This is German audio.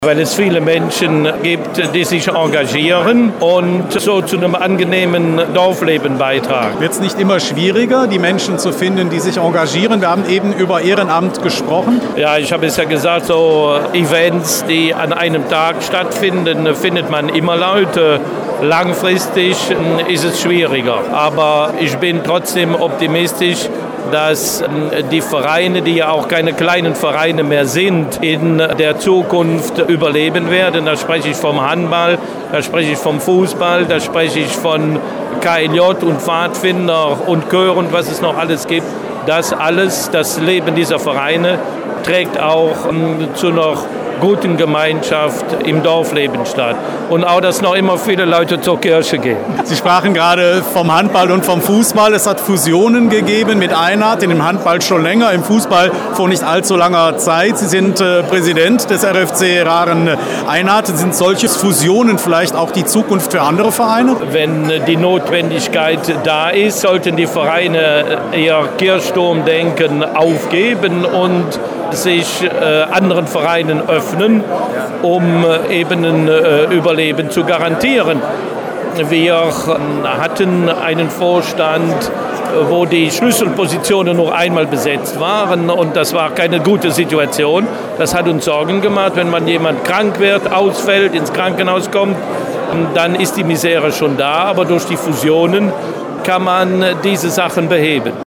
Weil es viele Menschen gibt, die sich engagieren und so zu einem angenehmen Dorfleben beitragen. Wird es nicht immer schwieriger, die Menschen zu finden, die sich engagieren? Wir haben eben über Ehrenamt gesprochen. Ja, ich habe es ja gesagt, so Events, die an einem Tag stattfinden, findet man immer Leute. Langfristig ist es schwieriger. Aber ich bin trotzdem optimistisch, dass die Vereine, die ja auch keine kleinen Vereine mehr sind, in der Zukunft überleben werden. Da spreche ich vom Handball, da spreche ich vom Fußball, da spreche ich von KLJ und Pfadfinder und Chör und was es noch alles gibt. Das alles, das Leben dieser Vereine, trägt auch zu einer guten Gemeinschaft im Dorfleben statt. Und auch, dass noch immer viele Leute zur Kirche gehen. Sie sprachen gerade vom Handball und vom Fußball. Es hat Fusionen gegeben mit Einart, in dem Handball schon länger, im Fußball vor nicht allzu langer Zeit. Sie sind Präsident des RFC Rahren-Einart. Sind solche Fusionen vielleicht auch die Zukunft für andere Vereine? Wenn die Notwendigkeit da ist, sollten die Vereine ihr Kirchturmdenken aufgeben und sich anderen Vereinen öffnen, um eben ein Überleben zu garantieren. Wir hatten einen Vorstand, wo die Schlüsselpositionen nur einmal besetzt waren und das war keine gute Situation. Das hat uns Sorgen gemacht, wenn jemand krank wird, ausfällt, ins Krankenhaus kommt, dann ist die Misere schon da, aber durch die Fusionen kann man diese Sachen beheben.